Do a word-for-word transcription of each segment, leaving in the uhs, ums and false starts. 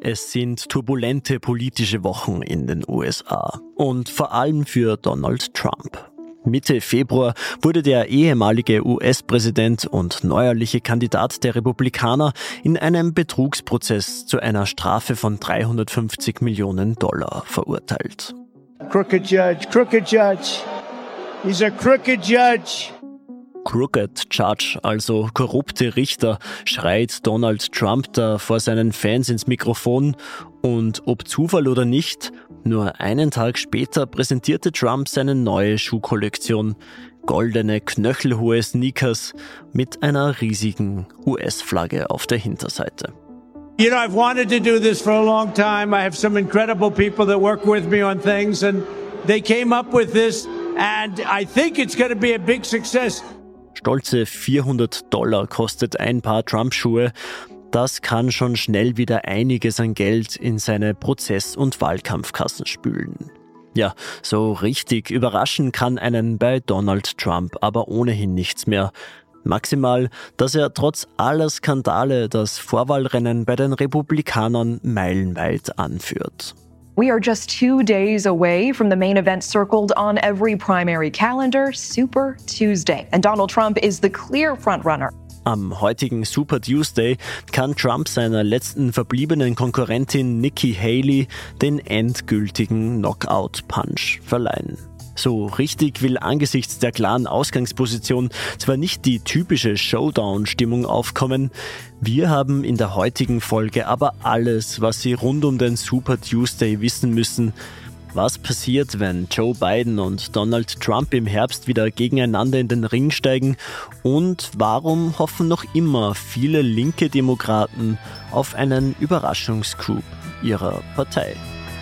Es sind turbulente politische Wochen in den U S A und vor allem für Donald Trump. Mitte Februar wurde der ehemalige U S-Präsident und neuerliche Kandidat der Republikaner in einem Betrugsprozess zu einer Strafe von dreihundertfünfzig Millionen Dollar verurteilt. Crooked judge, crooked judge. He's a crooked judge. Crooked Judge, also korrupte Richter, schreit Donald Trump da vor seinen Fans ins Mikrofon. Und ob Zufall oder nicht, nur einen Tag später präsentierte Trump seine neue Schuhkollektion. Goldene, knöchelhohe Sneakers mit einer riesigen U S-Flagge auf der Hinterseite. You know, I've wanted to do this for a long time. I have some incredible people that work with me on things and they came up with this and I think it's going to be a big success. Stolze vierhundert Dollar kostet ein Paar Trump-Schuhe. Das kann schon schnell wieder einiges an Geld in seine Prozess- und Wahlkampfkassen spülen. Ja, so richtig überraschen kann einen bei Donald Trump aber ohnehin nichts mehr. Maximal, dass er trotz aller Skandale das Vorwahlrennen bei den Republikanern meilenweit anführt. We are just two days away from the main event circled on every primary calendar, Super Tuesday. And Donald Trump is the clear frontrunner. Am heutigen Super Tuesday kann Trump seiner letzten verbliebenen Konkurrentin Nikki Haley den endgültigen Knockout-Punch verleihen. So richtig will angesichts der klaren Ausgangsposition zwar nicht die typische Showdown-Stimmung aufkommen, wir haben in der heutigen Folge aber alles, was Sie rund um den Super Tuesday wissen müssen. Was passiert, wenn Joe Biden und Donald Trump im Herbst wieder gegeneinander in den Ring steigen? Und warum hoffen noch immer viele linke Demokraten auf einen Überraschungscoup ihrer Partei?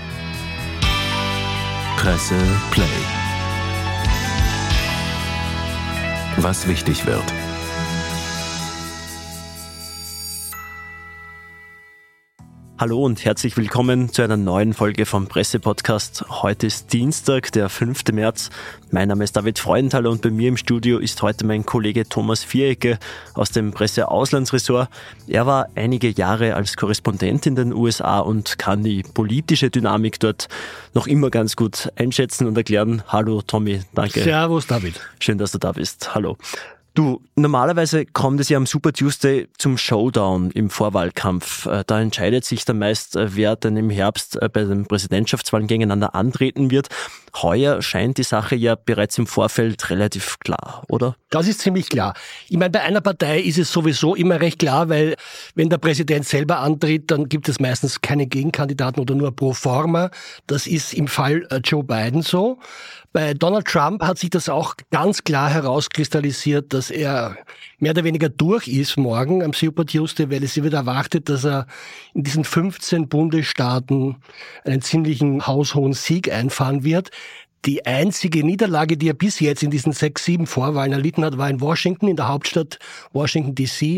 Presse Play. Was wichtig wird. Hallo und herzlich willkommen zu einer neuen Folge vom Presse-Podcast. Heute ist Dienstag, der fünfte März. Mein Name ist David Freudenthal und bei mir im Studio ist heute mein Kollege Thomas Vierecke aus dem Presse-Auslandsressort. Er war einige Jahre als Korrespondent in den U S A und kann die politische Dynamik dort noch immer ganz gut einschätzen und erklären. Hallo Tommy, danke. Servus David. Schön, dass du da bist. Hallo. Du, normalerweise kommt es ja am Super Tuesday zum Showdown im Vorwahlkampf. Da entscheidet sich dann meist, wer dann im Herbst bei den Präsidentschaftswahlen gegeneinander antreten wird. Heuer scheint die Sache ja bereits im Vorfeld relativ klar, oder? Das ist ziemlich klar. Ich meine, bei einer Partei ist es sowieso immer recht klar, weil wenn der Präsident selber antritt, dann gibt es meistens keine Gegenkandidaten oder nur pro forma. Das ist im Fall Joe Biden so. Bei Donald Trump hat sich das auch ganz klar herauskristallisiert, dass er mehr oder weniger durch ist morgen am Super Tuesday, weil es wird erwartet, dass er in diesen fünfzehn Bundesstaaten einen ziemlichen haushohen Sieg einfahren wird. Die einzige Niederlage, die er bis jetzt in diesen sechs, sieben Vorwahlen erlitten hat, war in Washington, in der Hauptstadt Washington D C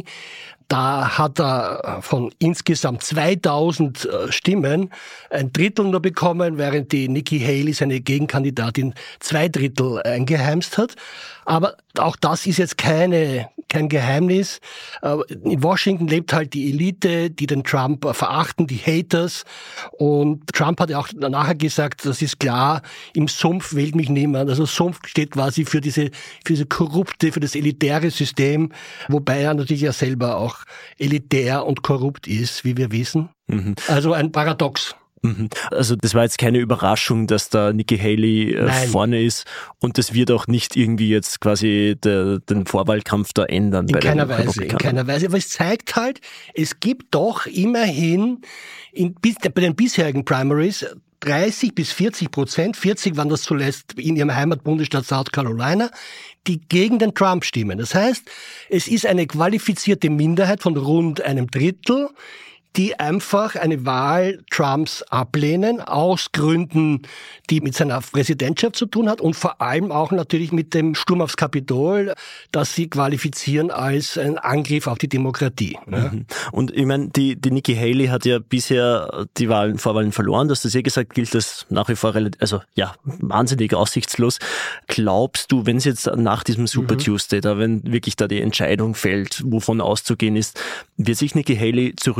Da hat er von insgesamt zweitausend Stimmen ein Drittel nur bekommen, während die Nikki Haley, seine Gegenkandidatin, zwei Drittel eingeheimst hat. Aber auch das ist jetzt keine, kein Geheimnis. In Washington lebt halt die Elite, die den Trump verachten, die Haters. Und Trump hat ja auch nachher gesagt, das ist klar, im Sumpf wählt mich niemand. Also Sumpf steht quasi für diese, für diese korrupte, für das elitäre System, wobei er natürlich ja selber auch elitär und korrupt ist, wie wir wissen. Mhm. Also ein Paradox. Mhm. Also das war jetzt keine Überraschung, dass da Nikki Haley äh, vorne ist und das wird auch nicht irgendwie jetzt quasi der, den Vorwahlkampf da ändern. In bei keiner den Weise, in keiner Weise. Aber es zeigt halt, es gibt doch immerhin in, bei den bisherigen Primaries dreißig bis vierzig Prozent, vierzig waren das zuletzt in ihrem Heimatbundesstaat South Carolina, die gegen den Trump stimmen. Das heißt, es ist eine qualifizierte Minderheit von rund einem Drittel, die einfach eine Wahl Trumps ablehnen, aus Gründen, die mit seiner Präsidentschaft zu tun hat und vor allem auch natürlich mit dem Sturm aufs Kapitol, das sie qualifizieren als ein Angriff auf die Demokratie. Mhm. Und ich meine, die, die Nikki Haley hat ja bisher die Wahlen, Vorwahlen verloren, das ist eh gesagt, gilt das nach wie vor relativ, also ja, wahnsinnig aussichtslos. Glaubst du, wenn es jetzt nach diesem Super mhm. Tuesday, da wenn wirklich da die Entscheidung fällt, wovon auszugehen ist, wird sich Nikki Haley zurückziehen?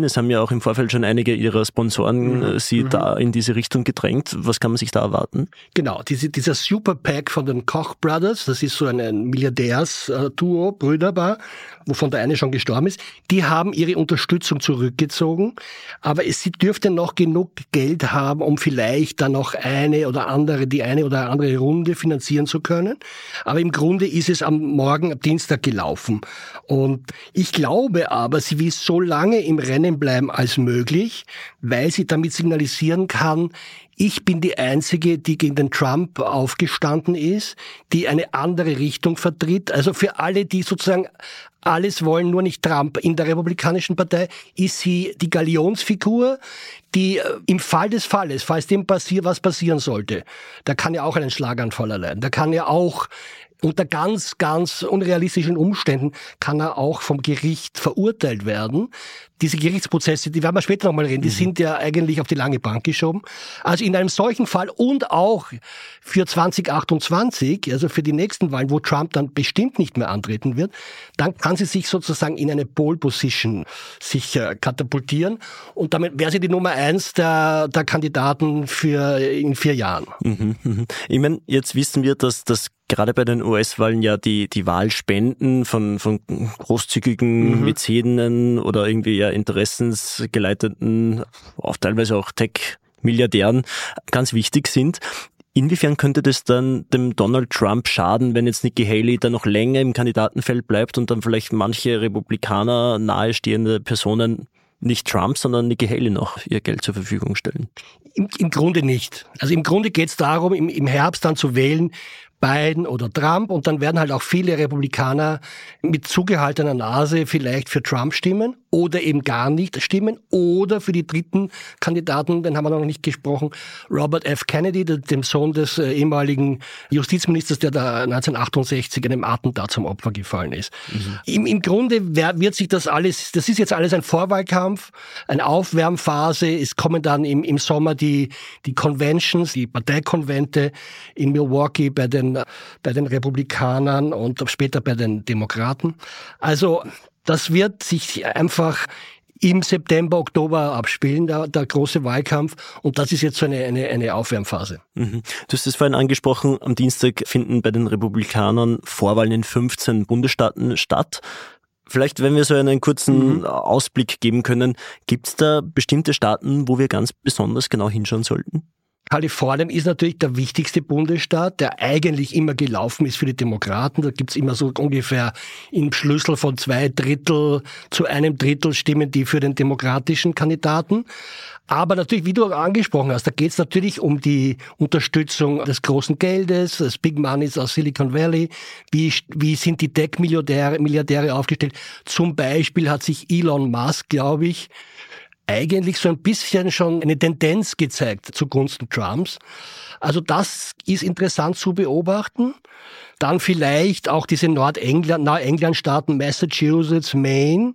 Es haben ja auch im Vorfeld schon einige ihrer Sponsoren mhm. sie mhm. da in diese Richtung gedrängt. Was kann man sich da erwarten? Genau, diese, dieser Super PAC von den Koch Brothers, das ist so ein, ein Milliardärs-Duo, Brüderpaar, wovon der eine schon gestorben ist, die haben ihre Unterstützung zurückgezogen, aber es, sie dürften noch genug Geld haben, um vielleicht dann noch eine oder andere, die eine oder andere Runde finanzieren zu können. Aber im Grunde ist es am Morgen, am Dienstag gelaufen. Und ich glaube aber, sie will so lange im Rennen bleiben als möglich, weil sie damit signalisieren kann, ich bin die Einzige, die gegen den Trump aufgestanden ist, die eine andere Richtung vertritt. Also für alle, die sozusagen alles wollen, nur nicht Trump. In der Republikanischen Partei ist sie die Galionsfigur, die im Fall des Falles, falls dem passiert, was passieren sollte, da kann ja auch einen Schlaganfall erleiden. Da kann ja auch unter ganz, ganz unrealistischen Umständen kann er auch vom Gericht verurteilt werden. Diese Gerichtsprozesse, die werden wir später nochmal reden, die mhm. sind ja eigentlich auf die lange Bank geschoben. Also in einem solchen Fall und auch für zwanzig achtundzwanzig, also für die nächsten Wahlen, wo Trump dann bestimmt nicht mehr antreten wird, dann kann sie sich sozusagen in eine Pole Position sich äh, katapultieren und damit wäre sie die Nummer eins der, der Kandidaten für in vier Jahren. Mhm, mhm. Ich meine, jetzt wissen wir, dass das gerade bei den U S-Wahlen ja die, die Wahlspenden von, von großzügigen mhm. Mäzenen oder irgendwie ja interessensgeleiteten, auch teilweise auch Tech-Milliardären ganz wichtig sind. Inwiefern könnte das dann dem Donald Trump schaden, wenn jetzt Nikki Haley dann noch länger im Kandidatenfeld bleibt und dann vielleicht manche Republikaner nahestehende Personen nicht Trump, sondern Nikki Haley noch ihr Geld zur Verfügung stellen? Im, im Grunde nicht. Also im Grunde geht es darum, im, im Herbst dann zu wählen, Biden oder Trump, und dann werden halt auch viele Republikaner mit zugehaltener Nase vielleicht für Trump stimmen oder eben gar nicht stimmen oder für die dritten Kandidaten, den haben wir noch nicht gesprochen, Robert F. Kennedy, dem Sohn des äh, ehemaligen Justizministers, der da neunzehnhundertachtundsechzig in einem Attentat zum Opfer gefallen ist. Mhm. Im, Im Grunde wird sich das alles, das ist jetzt alles ein Vorwahlkampf, eine Aufwärmphase, es kommen dann im, im Sommer die, die Conventions, die Parteikonvente in Milwaukee bei den bei den Republikanern und später bei den Demokraten. Also das wird sich einfach im September, Oktober abspielen, der, der große Wahlkampf. Und das ist jetzt so eine, eine, eine Aufwärmphase. Mhm. Du hast es vorhin angesprochen, am Dienstag finden bei den Republikanern Vorwahlen in fünfzehn Bundesstaaten statt. Vielleicht, wenn wir so einen kurzen mhm. Ausblick geben können, gibt es da bestimmte Staaten, wo wir ganz besonders genau hinschauen sollten? Kalifornien ist natürlich der wichtigste Bundesstaat, der eigentlich immer gelaufen ist für die Demokraten. Da gibt's immer so ungefähr im Schlüssel von zwei Drittel zu einem Drittel Stimmen, die für den demokratischen Kandidaten. Aber natürlich, wie du angesprochen hast, da geht's natürlich um die Unterstützung des großen Geldes, des Big Moneys aus Silicon Valley. Wie, wie sind die Tech-Milliardäre Milliardäre aufgestellt? Zum Beispiel hat sich Elon Musk, glaube ich, eigentlich so ein bisschen schon eine Tendenz gezeigt zugunsten Trumps. Also das ist interessant zu beobachten. Dann vielleicht auch diese Nordengland, Neuengland-Staaten, Massachusetts, Maine.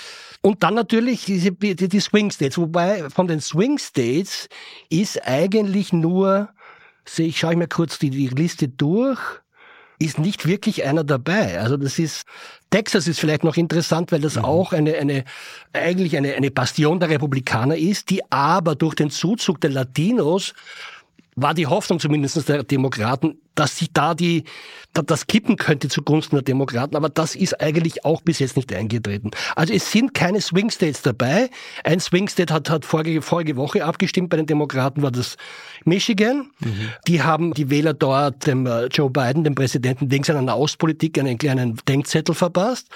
Und dann natürlich diese, die, die Swing States. Wobei von den Swing States ist eigentlich nur, ich schaue ich mir kurz die, die Liste durch, ist nicht wirklich einer dabei. Also das ist, Texas ist vielleicht noch interessant, weil das mhm. auch eine, eine, eigentlich eine, eine Bastion der Republikaner ist, die aber durch den Zuzug der Latinos war die Hoffnung zumindest der Demokraten, dass sich da die, das kippen könnte zugunsten der Demokraten, aber das ist eigentlich auch bis jetzt nicht eingetreten. Also es sind keine Swing States dabei. Ein Swing State hat, hat vorige, vorige Woche abgestimmt, bei den Demokraten war das Michigan. Mhm. Die haben die Wähler dort dem Joe Biden, dem Präsidenten, wegen seiner Außenpolitik einen kleinen Denkzettel verpasst.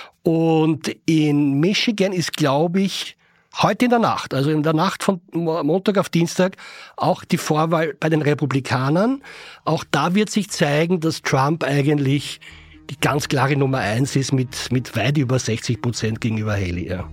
Und in Michigan ist, glaube ich, heute in der Nacht, also in der Nacht von Montag auf Dienstag, auch die Vorwahl bei den Republikanern. Auch da wird sich zeigen, dass Trump eigentlich die ganz klare Nummer eins ist mit, mit weit über sechzig Prozent gegenüber Haley. Ja.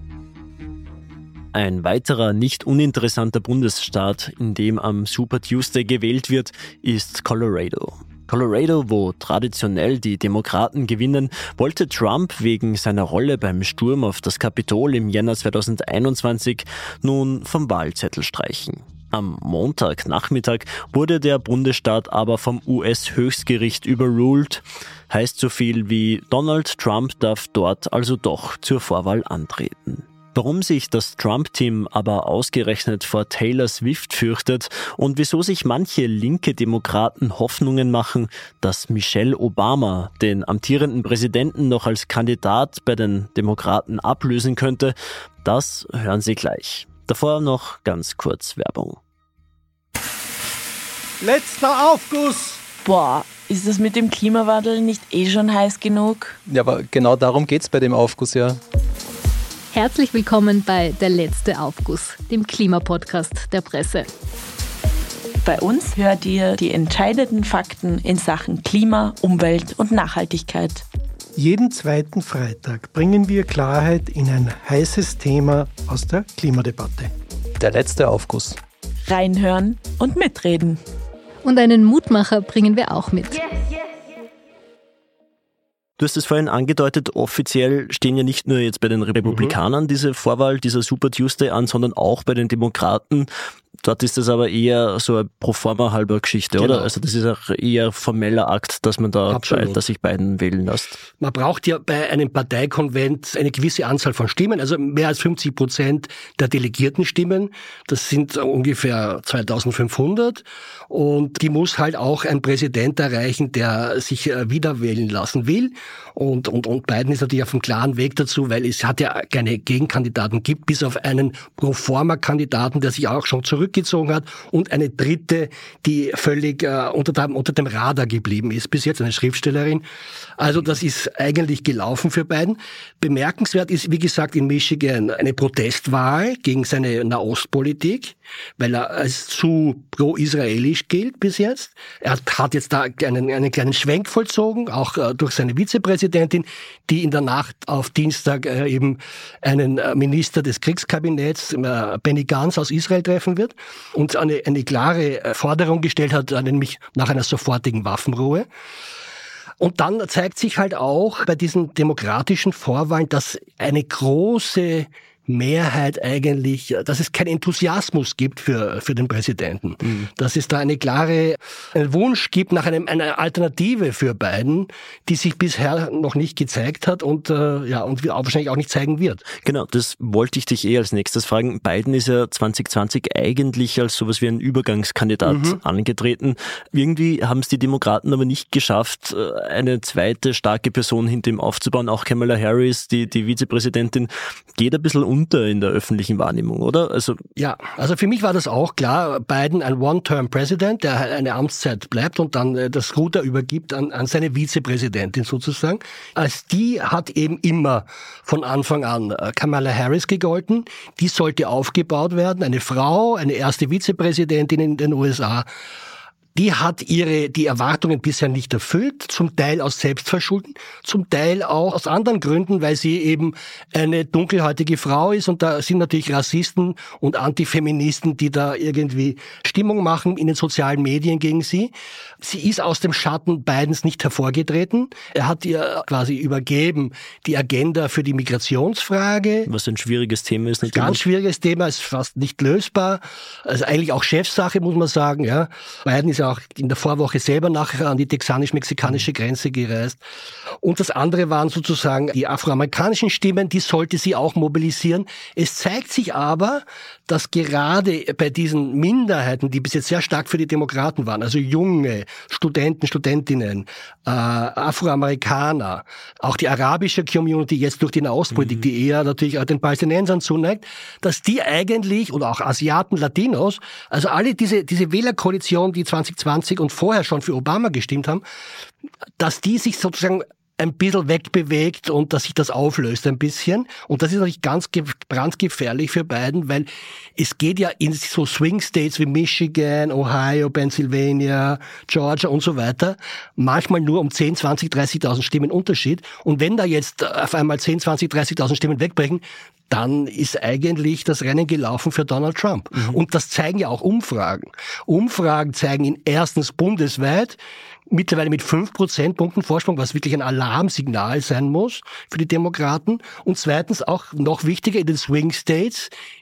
Ein weiterer nicht uninteressanter Bundesstaat, in dem am Super Tuesday gewählt wird, ist Colorado. Colorado, wo traditionell die Demokraten gewinnen, wollte Trump wegen seiner Rolle beim Sturm auf das Kapitol im Jänner zweitausendeinundzwanzig nun vom Wahlzettel streichen. Am Montagnachmittag wurde der Bundesstaat aber vom U S-Höchstgericht überruled. Heißt so viel wie Donald Trump darf dort also doch zur Vorwahl antreten. Warum sich das Trump-Team aber ausgerechnet vor Taylor Swift fürchtet und wieso sich manche linke Demokraten Hoffnungen machen, dass Michelle Obama den amtierenden Präsidenten noch als Kandidat bei den Demokraten ablösen könnte, das hören Sie gleich. Davor noch ganz kurz Werbung. Letzter Aufguss! Boah, ist das mit dem Klimawandel nicht eh schon heiß genug? Ja, aber genau darum geht's bei dem Aufguss, ja. Herzlich willkommen bei Der letzte Aufguss, dem Klimapodcast der Presse. Bei uns hört ihr die entscheidenden Fakten in Sachen Klima, Umwelt und Nachhaltigkeit. Jeden zweiten Freitag bringen wir Klarheit in ein heißes Thema aus der Klimadebatte. Der letzte Aufguss. Reinhören und mitreden. Und einen Mutmacher bringen wir auch mit. Du hast es vorhin angedeutet, offiziell stehen ja nicht nur jetzt bei den Republikanern diese Vorwahl, dieser Super Tuesday an, sondern auch bei den Demokraten. Dort ist das aber eher so eine Proforma halber Geschichte, genau. Oder? Also das ist auch eher formeller Akt, dass man da, bei, dass sich Biden wählen lässt. Man braucht ja bei einem Parteikonvent eine gewisse Anzahl von Stimmen, also mehr als fünfzig Prozent der delegierten Stimmen. Das sind ungefähr zweitausendfünfhundert. Und die muss halt auch ein Präsident erreichen, der sich wieder wählen lassen will. Und, und, und Biden ist natürlich auf einem klaren Weg dazu, weil es hat ja keine Gegenkandidaten gibt, bis auf einen Proforma-Kandidaten, der sich auch schon zurückgezogen hat, und eine dritte, die völlig äh, unter, dem, unter dem Radar geblieben ist, bis jetzt eine Schriftstellerin. Also das ist eigentlich gelaufen für Biden. Bemerkenswert ist, wie gesagt, in Michigan eine Protestwahl gegen seine Nahostpolitik, weil er als zu pro-israelisch gilt bis jetzt. Er hat jetzt da einen, einen kleinen Schwenk vollzogen, auch äh, durch seine Vizepräsidentin, die in der Nacht auf Dienstag äh, eben einen äh, Minister des Kriegskabinetts, äh, Benny Gantz aus Israel, treffen wird und eine, eine klare Forderung gestellt hat, äh, nämlich nach einer sofortigen Waffenruhe. Und dann zeigt sich halt auch bei diesen demokratischen Vorwahlen, dass eine große Mehrheit eigentlich, dass es keinen Enthusiasmus gibt für für den Präsidenten. Mhm. Dass es da eine klare einen Wunsch gibt nach einem einer Alternative für Biden, die sich bisher noch nicht gezeigt hat und äh, ja und wahrscheinlich auch nicht zeigen wird. Genau, das wollte ich dich eh als nächstes fragen. Biden ist ja zwanzig zwanzig eigentlich als sowas wie ein Übergangskandidat mhm. angetreten. Irgendwie haben es die Demokraten aber nicht geschafft, eine zweite starke Person hinter ihm aufzubauen. Auch Kamala Harris, die die Vizepräsidentin, geht ein bisschen unter in der öffentlichen Wahrnehmung, oder? Also ja, also für mich war das auch klar. Biden ein One-Term-President, der eine Amtszeit bleibt und dann das Ruder übergibt an, an seine Vizepräsidentin sozusagen. Als die hat eben immer von Anfang an Kamala Harris gegolten. Die sollte aufgebaut werden. Eine Frau, eine erste Vizepräsidentin in den U S A. Die hat ihre, die Erwartungen bisher nicht erfüllt, zum Teil aus Selbstverschulden, zum Teil auch aus anderen Gründen, weil sie eben eine dunkelhäutige Frau ist und da sind natürlich Rassisten und Antifeministen, die da irgendwie Stimmung machen in den sozialen Medien gegen sie. Sie ist aus dem Schatten Bidens nicht hervorgetreten. Er hat ihr quasi übergeben die Agenda für die Migrationsfrage. Was ein schwieriges Thema ist natürlich. Ganz schwieriges Thema, ist fast nicht lösbar. Also eigentlich auch Chefsache, muss man sagen, ja. Biden ist auch in der Vorwoche selber nach an die texanisch-mexikanische Grenze gereist. Und das andere waren sozusagen die afroamerikanischen Stimmen, die sollte sie auch mobilisieren. Es zeigt sich aber, dass gerade bei diesen Minderheiten, die bis jetzt sehr stark für die Demokraten waren, also junge Studenten, Studentinnen, äh, Afroamerikaner, auch die arabische Community jetzt durch die Nahostpolitik, mhm. die eher natürlich auch den Palästinensern zuneigt, dass die eigentlich, oder auch Asiaten, Latinos, also alle diese, diese Wählerkoalition, die zwanzig zwanzig und vorher schon für Obama gestimmt haben, dass die sich sozusagen ein bisschen wegbewegt und dass sich das auflöst ein bisschen. Und das ist natürlich ganz brandgefährlich für Biden, weil es geht ja in so Swing States wie Michigan, Ohio, Pennsylvania, Georgia und so weiter manchmal nur um zehn, zwanzig, dreißigtausend Stimmen Unterschied. Und wenn da jetzt auf einmal zehn, zwanzig, dreißigtausend Stimmen wegbrechen, dann ist eigentlich das Rennen gelaufen für Donald Trump. Mhm. Und das zeigen ja auch Umfragen. Umfragen zeigen ihn erstens bundesweit, mittlerweile mit fünf Prozentpunkten Vorsprung, was wirklich ein Alarmsignal sein muss für die Demokraten. Und zweitens auch noch wichtiger in den Swing States,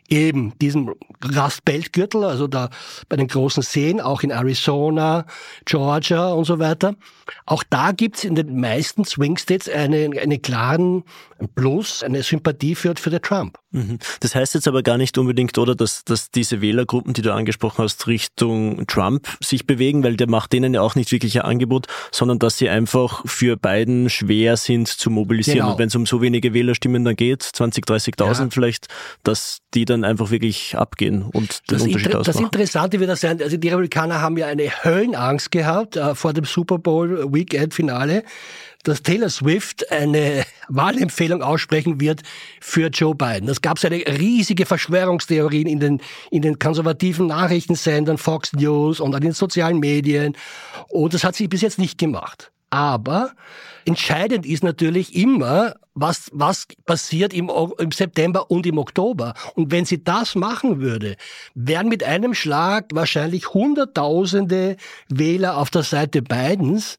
eben diesem Rust Belt Gürtel, also da bei den großen Seen, auch in Arizona, Georgia und so weiter. Auch da gibt's in den meisten Swing States eine, eine klaren Plus, eine Sympathie für, für den Trump. Das heißt jetzt aber gar nicht unbedingt, oder, dass, dass diese Wählergruppen, die du angesprochen hast, Richtung Trump sich bewegen, weil der macht denen ja auch nicht wirklich ein Angebot, sondern dass sie einfach für Biden schwer sind zu mobilisieren. Genau. Und wenn es um so wenige Wählerstimmen dann geht, zwanzig, dreißigtausend Ja. vielleicht, dass die dann einfach wirklich abgehen und den Das, Unterschied Inter- das ausmachen. Interessante wird das sein, also die Republikaner haben ja eine Höllenangst gehabt äh, vor dem Super Bowl Weekend Finale, dass Taylor Swift eine Wahlempfehlung aussprechen wird für Joe Biden. Das gab es eine riesige Verschwörungstheorien in den, in den konservativen Nachrichtensendern, Fox News und an den sozialen Medien. Und das hat sie bis jetzt nicht gemacht. Aber entscheidend ist natürlich immer, was, was passiert im, im September und im Oktober. Und wenn sie das machen würde, wären mit einem Schlag wahrscheinlich Hunderttausende Wähler auf der Seite Bidens.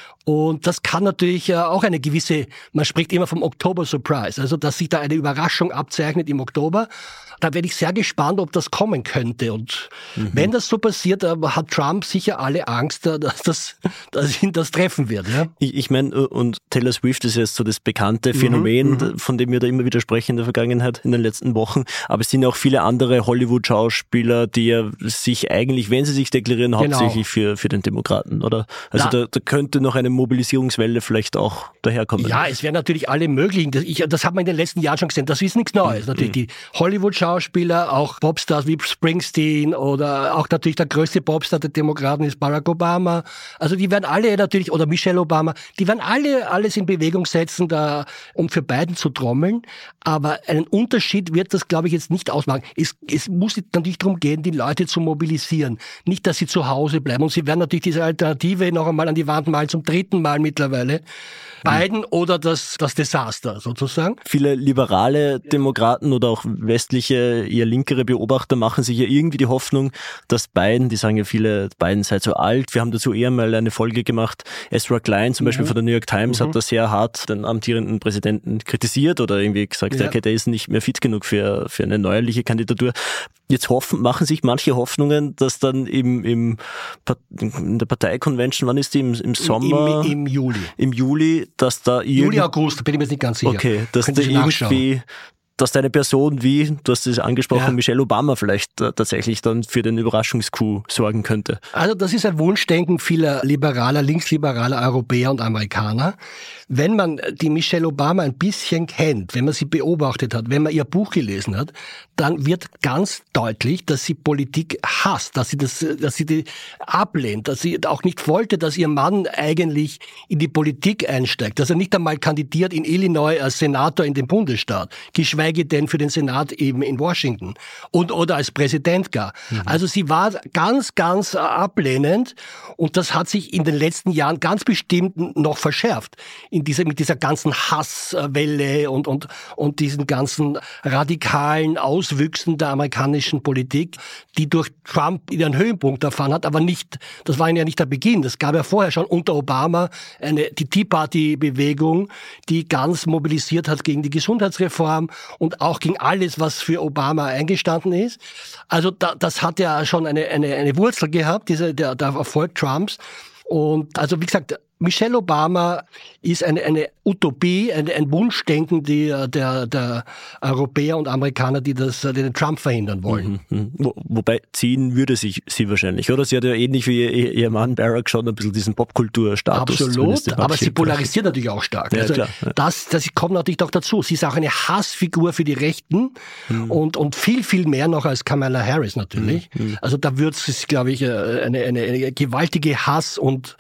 Und das kann natürlich auch eine gewisse, man spricht immer vom Oktober-Surprise, also dass sich da eine Überraschung abzeichnet im Oktober. Da werde ich sehr gespannt, ob das kommen könnte. Und mhm. wenn das so passiert, hat Trump sicher alle Angst, dass, das, dass ihn das treffen wird. Ja? Ich, ich meine, und Taylor Swift ist jetzt so das bekannte Phänomen, mhm. von dem wir da immer wieder sprechen in der Vergangenheit, in den letzten Wochen. Aber es sind auch viele andere Hollywood-Schauspieler, die ja sich eigentlich, wenn sie sich deklarieren, Genau. hauptsächlich für, für den Demokraten, oder? Also da, da könnte noch eine Mobilisierungswelle vielleicht auch daherkommen. Ja, es wären natürlich alle möglichen. Das, ich, das hat man in den letzten Jahren schon gesehen. Das ist nichts Neues. Mhm. Natürlich die Hollywood-Schauspieler, auch Popstars wie Springsteen oder auch natürlich der größte Popstar der Demokraten ist Barack Obama. Also die werden alle natürlich, oder Michelle Obama, die werden alle alles in Bewegung setzen, da, um für Biden zu trommeln. Aber einen Unterschied wird das, glaube ich, jetzt nicht ausmachen. Es, es muss natürlich darum gehen, die Leute zu mobilisieren. Nicht, dass sie zu Hause bleiben. Und sie werden natürlich diese Alternative noch einmal an die Wand malen, zum dritten Mal mittlerweile. Biden oder das, das Desaster sozusagen. Viele liberale Demokraten oder auch westliche, eher linkere Beobachter machen sich ja irgendwie die Hoffnung, dass Biden, die sagen ja viele, Biden sei zu alt. Wir haben dazu eher mal eine Folge gemacht. Ezra Klein zum Beispiel mhm. von der New York Times mhm. hat da sehr hart den amtierenden Präsidenten kritisiert oder irgendwie gesagt, ja. okay, der ist nicht mehr fit genug für, für eine neuerliche Kandidatur. Jetzt hoffen, machen sich manche Hoffnungen, dass dann im, im, in der Parteikonvention, wann ist die? Im, im Sommer? Im, Im Juli. Im Juli, dass da irgendwie... Juli, August, bin ich mir jetzt nicht ganz sicher. Okay, dass da irgendwie... dass deine Person wie, du hast es angesprochen, ja. Michelle Obama vielleicht äh, tatsächlich dann für den Überraschungscoup sorgen könnte. Also das ist ein Wunschdenken vieler liberaler, linksliberaler Europäer und Amerikaner. Wenn man die Michelle Obama ein bisschen kennt, wenn man sie beobachtet hat, wenn man ihr Buch gelesen hat, dann wird ganz deutlich, dass sie Politik hasst, dass sie das, dass sie die ablehnt, dass sie auch nicht wollte, dass ihr Mann eigentlich in die Politik einsteigt, dass er nicht einmal kandidiert in Illinois als Senator in dem Bundesstaat, geschweige denn für den Senat eben in Washington und oder als Präsident gar. Mhm. Also sie war ganz, ganz ablehnend und das hat sich in den letzten Jahren ganz bestimmt noch verschärft. In dieser, mit dieser ganzen Hasswelle und, und, und diesen ganzen radikalen Auswüchsen der amerikanischen Politik, die durch Trump ihren Höhepunkt erfahren hat, aber nicht, das war ja nicht der Beginn. Das gab ja vorher schon unter Obama eine, die Tea Party-Bewegung, die ganz mobilisiert hat gegen die Gesundheitsreform und auch gegen alles, was für Obama eingestanden ist. Also da, das hat ja schon eine, eine, eine Wurzel gehabt, diese, der, der Erfolg Trumps. Und also wie gesagt, Michelle Obama ist eine, eine Utopie, ein, ein Wunschdenken der, der, der Europäer und Amerikaner, die das, die den Trump verhindern wollen. Mhm. Wo, wobei ziehen würde sich sie wahrscheinlich, oder? Sie hat ja ähnlich wie ihr, ihr Mann Barack schon ein bisschen diesen Popkulturstatus. Absolut, aber sie polarisiert natürlich auch stark. Ja, also klar, ja. Das, das kommt natürlich noch dazu. Sie ist auch eine Hassfigur für die Rechten mhm. und, und viel, viel mehr noch als Kamala Harris natürlich. Mhm. Also da wird es, glaube ich, eine, eine, eine gewaltige Hass- und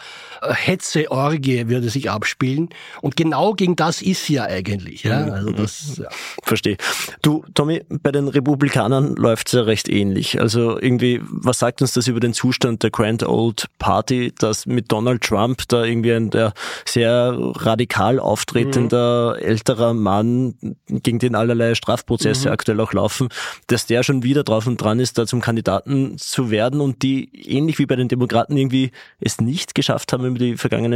Hetze-Orgie würde sich abspielen. Und genau gegen das ist sie ja eigentlich. Ja? Also das, ja. Verstehe. Du, Tommy, bei den Republikanern läuft es ja recht ähnlich. Also irgendwie, was sagt uns das über den Zustand der Grand Old Party, dass mit Donald Trump da irgendwie ein der sehr radikal auftretender mhm. älterer Mann, gegen den allerlei Strafprozesse mhm. aktuell auch laufen, dass der schon wieder drauf und dran ist, da zum Kandidaten zu werden und die ähnlich wie bei den Demokraten irgendwie es nicht geschafft haben, über die vergangenen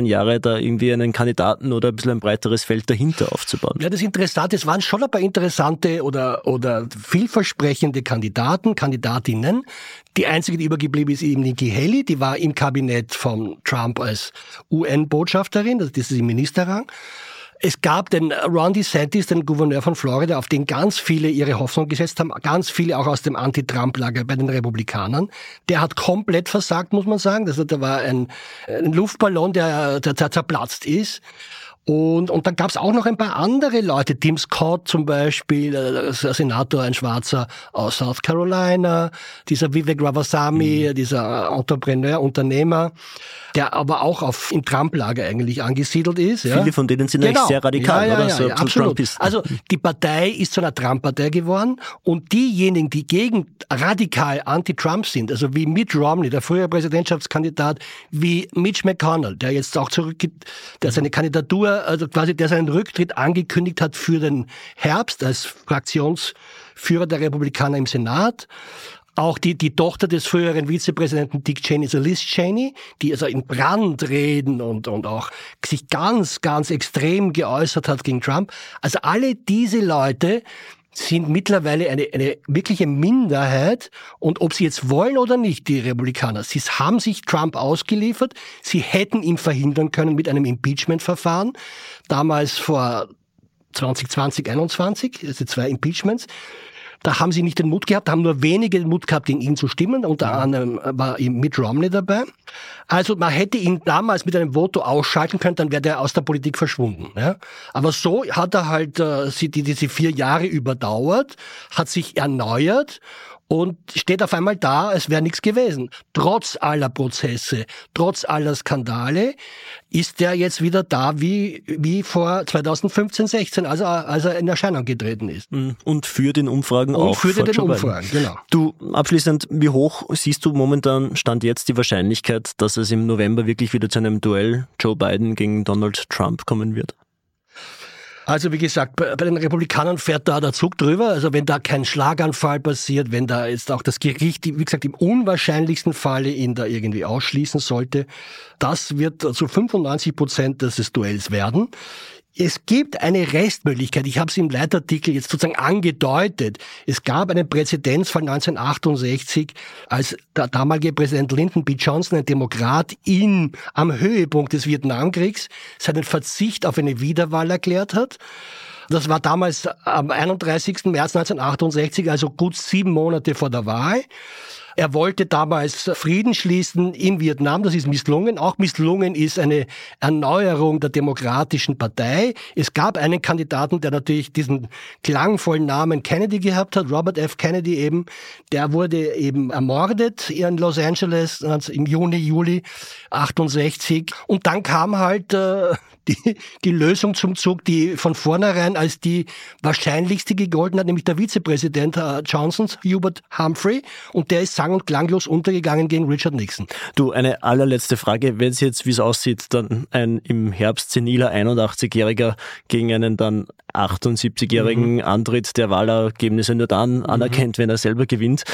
vergangenen Jahre, da irgendwie einen Kandidaten oder ein bisschen ein breiteres Feld dahinter aufzubauen. Ja, das Interessante, es waren schon ein paar interessante oder, oder vielversprechende Kandidaten, Kandidatinnen. Die einzige, die übergeblieben ist, eben Nikki Haley, die war im Kabinett von Trump als U N-Botschafterin, das ist im Ministerrang. Es gab den Ron DeSantis, den Gouverneur von Florida, auf den ganz viele ihre Hoffnung gesetzt haben, ganz viele auch aus dem Anti-Trump-Lager bei den Republikanern. Der hat komplett versagt, muss man sagen. Also da war ein, ein Luftballon, der, der, der zerplatzt ist. Und, und dann gab es auch noch ein paar andere Leute, Tim Scott zum Beispiel, äh, Senator, ein Schwarzer aus South Carolina, dieser Vivek Ramaswamy, mhm. dieser Entrepreneur, Unternehmer, der aber auch auf im Trump-Lager eigentlich angesiedelt ist. Ja. Viele von denen sind genau. eigentlich sehr radikal, ja, ja, oder? Ja, so ja, absolut. Also die Partei ist zu einer Trump-Partei geworden und diejenigen, die gegen radikal anti-Trump sind, also wie Mitt Romney, der frühere Präsidentschaftskandidat, wie Mitch McConnell, der jetzt auch zurückgeht, der seine Kandidatur, also quasi der seinen Rücktritt angekündigt hat für den Herbst als Fraktionsführer der Republikaner im Senat. Auch die, die Tochter des früheren Vizepräsidenten Dick Cheney, also Liz Cheney, die also in Brandreden und, und auch sich ganz, ganz extrem geäußert hat gegen Trump. Also alle diese Leute sind mittlerweile eine, eine wirkliche Minderheit. Und ob sie jetzt wollen oder nicht, die Republikaner, sie haben sich Trump ausgeliefert. Sie hätten ihn verhindern können mit einem Impeachment-Verfahren. Damals vor zwanzig zwanzig, einundzwanzig, also zwei Impeachments. Da haben sie nicht den Mut gehabt, haben nur wenige den Mut gehabt, gegen ihn zu stimmen. Unter anderem war eben Mitt Romney dabei. Also man hätte ihn damals mit einem Voto ausschalten können, dann wäre der aus der Politik verschwunden. Ja? Aber so hat er halt äh, die, diese vier Jahre überdauert, hat sich erneuert und steht auf einmal da, als wäre nichts gewesen. Trotz aller Prozesse, trotz aller Skandale ist er jetzt wieder da wie wie vor zweitausendfünfzehn, sechzehn, also als er in Erscheinung getreten ist. Und führt in Umfragen und auch. Führt in den Joe Umfragen, Biden. genau. Du, abschließend, wie hoch siehst du momentan, Stand jetzt, die Wahrscheinlichkeit, dass es im November wirklich wieder zu einem Duell Joe Biden gegen Donald Trump kommen wird? Also wie gesagt, bei, bei den Republikanern fährt da der Zug drüber. Also wenn da kein Schlaganfall passiert, wenn da jetzt auch das Gericht, wie gesagt, im unwahrscheinlichsten Falle ihn da irgendwie ausschließen sollte, das wird zu fünfundneunzig Prozent des Duells werden. Es gibt eine Restmöglichkeit, ich habe es im Leitartikel jetzt sozusagen angedeutet. Es gab einen Präzedenzfall neunzehnhundertachtundsechzig, als der damalige Präsident Lyndon B. Johnson, ein Demokrat, ihn am Höhepunkt des Vietnamkriegs seinen Verzicht auf eine Wiederwahl erklärt hat. Das war damals am einunddreißigsten März neunzehnhundertachtundsechzig, also gut sieben Monate vor der Wahl. Er wollte damals Frieden schließen in Vietnam, das ist misslungen. Auch misslungen ist eine Erneuerung der Demokratischen Partei. Es gab einen Kandidaten, der natürlich diesen klangvollen Namen Kennedy gehabt hat, Robert F. Kennedy eben. Der wurde eben ermordet in Los Angeles im Juni, Juli achtundsechzig. Und dann kam halt äh, die, die Lösung zum Zug, die von vornherein als die wahrscheinlichste gegolten hat, nämlich der Vizepräsident äh, Johnsons, Hubert Humphrey. Und der ist sang- und klanglos untergegangen gegen Richard Nixon. Du, eine allerletzte Frage. Wenn es jetzt, wie es aussieht, dann ein im Herbst seniler einundachtzigjähriger gegen einen dann achtundsiebzigjährigen mhm. antritt, der Wahlergebnisse nur dann anerkennt, mhm. wenn er selber gewinnt.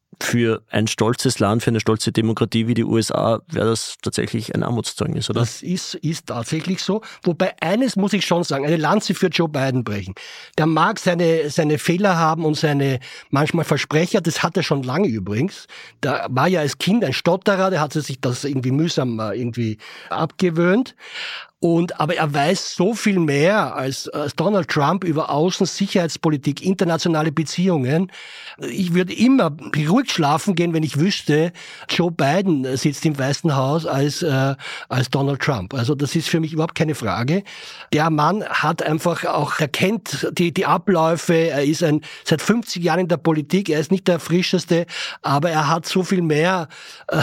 Für ein stolzes Land, für eine stolze Demokratie wie die U S A wäre das tatsächlich ein Armutszeugnis, oder? Das ist, ist tatsächlich so. Wobei eines muss ich schon sagen, eine Lanze für Joe Biden brechen. Der mag seine, seine Fehler haben und seine manchmal Versprecher, das hat er schon lange übrigens. Der war ja als Kind ein Stotterer, der hat sich das irgendwie mühsam irgendwie abgewöhnt. Und, aber er weiß so viel mehr als, als Donald Trump über Außen-, Sicherheitspolitik, internationale Beziehungen. Ich würde immer beruhigt schlafen gehen, wenn ich wüsste, Joe Biden sitzt im Weißen Haus als, äh, als Donald Trump. Also das ist für mich überhaupt keine Frage. Der Mann hat einfach auch, er kennt die, die Abläufe, er ist ein, seit fünfzig Jahren in der Politik, er ist nicht der frischeste, aber er hat so viel mehr äh,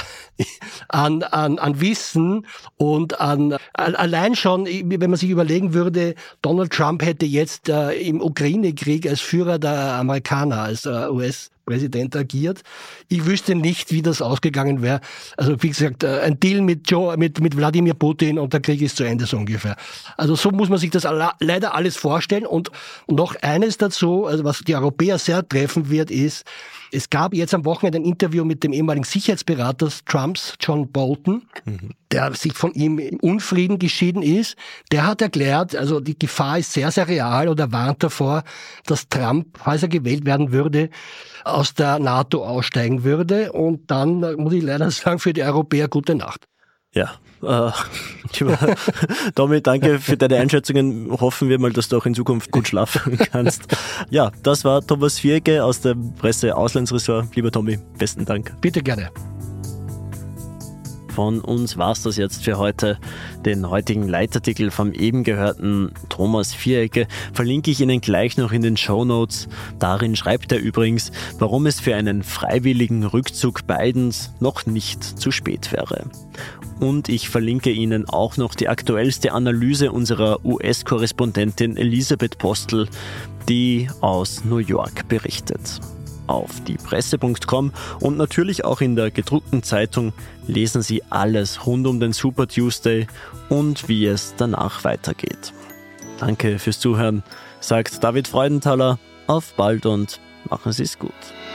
an, an, an Wissen und an, allein schon, wenn man sich überlegen würde, Donald Trump hätte jetzt äh, im Ukraine-Krieg als Führer der Amerikaner, als äh, U S Präsident agiert. Ich wüsste nicht, wie das ausgegangen wäre. Also wie gesagt, ein Deal mit Joe, mit, mit Wladimir Putin und der Krieg ist zu Ende so ungefähr. Also so muss man sich das leider alles vorstellen. Und noch eines dazu, also was die Europäer sehr treffen wird, ist, es gab jetzt am Wochenende ein Interview mit dem ehemaligen Sicherheitsberater Trumps, John Bolton, mhm. der sich von ihm im Unfrieden geschieden ist. Der hat erklärt, also die Gefahr ist sehr, sehr real und er warnt davor, dass Trump, falls er gewählt werden würde, aus der NATO aussteigen würde. Und dann muss ich leider sagen, für die Europäer gute Nacht. Ja, äh, Tommy, danke für deine Einschätzungen. Hoffen wir mal, dass du auch in Zukunft gut schlafen kannst. Ja, das war Thomas Vierge aus der Presse-Auslandsressort. Lieber Tommy, besten Dank. Bitte gerne. Von uns war's das jetzt für heute. Den heutigen Leitartikel vom eben gehörten Thomas Vierecke verlinke ich Ihnen gleich noch in den Shownotes. Darin schreibt er übrigens, warum es für einen freiwilligen Rückzug Bidens noch nicht zu spät wäre. Und ich verlinke Ihnen auch noch die aktuellste Analyse unserer U S-Korrespondentin Elisabeth Postel, die aus New York berichtet. Auf diepresse punkt com und natürlich auch in der gedruckten Zeitung lesen Sie alles rund um den Super Tuesday und wie es danach weitergeht. Danke fürs Zuhören, sagt David Freudenthaler. Auf bald und machen Sie es gut.